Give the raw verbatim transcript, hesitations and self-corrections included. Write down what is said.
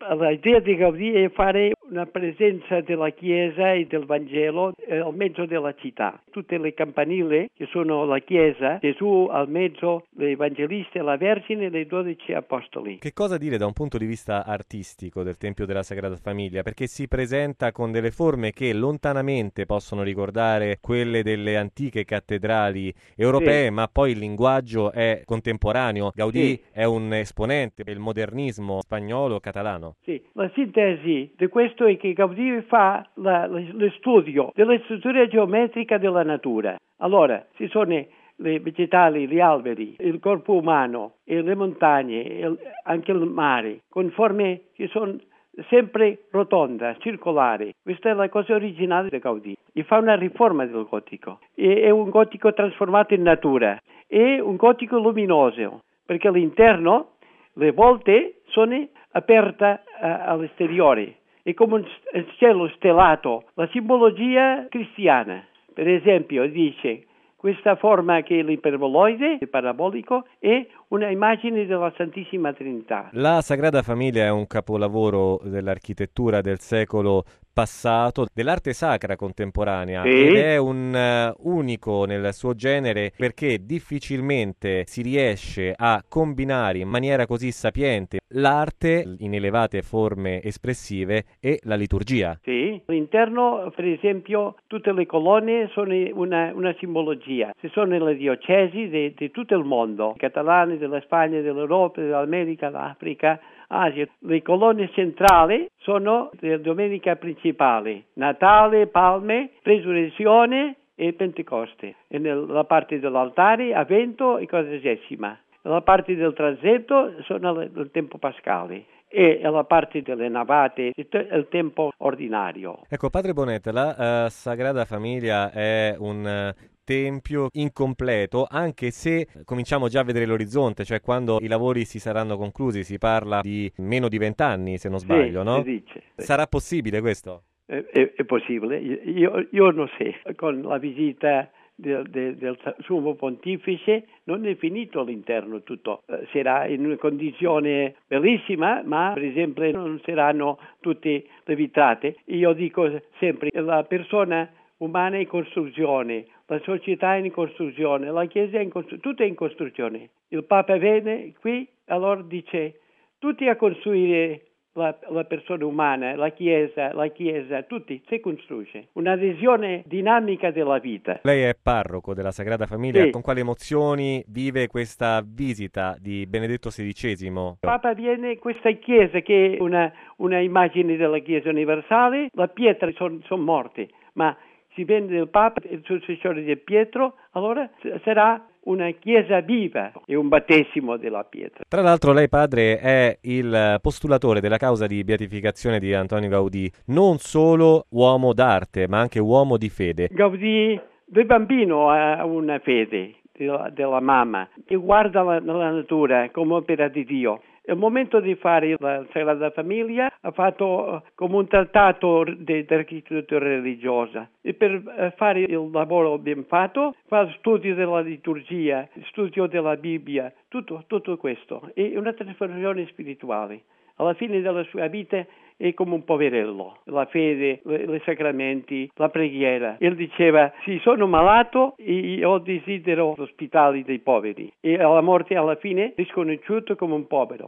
L'idea di Gaudì è fare una presenza della Chiesa e del Vangelo al mezzo della città. Tutte le campanile che sono la Chiesa, Gesù al mezzo, l'Evangelista, la Vergine e le dodici Apostoli. Che cosa dire da un punto di vista artistico del Tempio della Sagrada Famiglia? Perché si presenta con delle forme che lontanamente possono ricordare quelle delle antiche cattedrali europee, sì. Ma poi il linguaggio è contemporaneo. Gaudì sì. È un esponente del modernismo spagnolo catalano. Sì, la sintesi di questo è che Gaudì fa la, la, lo studio della struttura geometrica della natura. Allora, ci sono le vegetali, gli alberi, il corpo umano, e le montagne, e anche il mare, con forme che sono sempre rotonda, circolare. Questa è la cosa originale di Gaudì. E fa una riforma del gotico. E è un gotico trasformato in natura. È un gotico luminoso, perché all'interno le volte sono aperte uh, all'esteriore. È come un cielo stellato, la simbologia cristiana. Per esempio dice: questa forma che è l'iperboloide, il parabolico, è una immagine della Santissima Trinità. La Sagrada Famiglia è un capolavoro dell'architettura del secolo passato, dell'arte sacra contemporanea, sì. Ed è un uh, unico nel suo genere perché difficilmente si riesce a combinare in maniera così sapiente l'arte in elevate forme espressive e la liturgia. Sì, all'interno, per esempio, tutte le colonne sono una, una simbologia. Ci sono le diocesi di, di tutto il mondo, catalane, della Spagna, dell'Europa, dell'America, dell'Africa, Asia. Le colonne centrali sono la domenica principale, Natale, Palme, Resurrezione e Pentecoste. E nella parte dell'altare, Avvento e Quadragesima. La parte del transetto sono il tempo pascale e la parte delle navate il tempo ordinario. Ecco, Padre Bonetta, la uh, Sagrada Famiglia è un uh, tempio incompleto, anche se cominciamo già a vedere l'orizzonte, cioè quando i lavori si saranno conclusi, si parla di meno di vent'anni, se non sbaglio, sì, no? Si dice. Sarà possibile questo? È, è, è possibile, io, io non so, con la visita Del, del, del Sommo Pontefice non è finito all'interno tutto, eh, sarà in una condizione bellissima, ma per esempio non saranno tutte le vetrate. Io dico sempre, la persona umana è in costruzione, la società è in costruzione, la Chiesa è in costruzione, tutto è in costruzione. Il Papa viene qui, allora dice tutti a costruire La, la persona umana, la Chiesa, la Chiesa, tutti si costruisce. Un'adesione dinamica della vita. Lei è parroco della Sagrada Famiglia, sì. Con quali emozioni vive questa visita di Benedetto sedicesimo? Il Papa viene in questa Chiesa che è una, una immagine della Chiesa universale, le pietre sono son morte, ma si vende il Papa, il successore di Pietro, allora sarà una chiesa viva e un battesimo della pietra. Tra l'altro lei, padre, è il postulatore della causa di beatificazione di Antonio Gaudì, non solo uomo d'arte, ma anche uomo di fede. Gaudì, da bambino, ha una fede della, della mamma e guarda la, la natura come opera di Dio. Al momento di fare la Sagrada Famiglia ha fatto come un trattato di architettura religiosa e per fare il lavoro ben fatto fa studio della liturgia, studio della Bibbia, tutto, tutto questo. È una trasformazione spirituale. Alla fine della sua vita è come un poverello, la fede, i sacramenti, la preghiera. Él diceva, sì, sono malato e io desidero l'ospitale dei poveri. E alla morte, alla fine, è riconosciuto come un povero.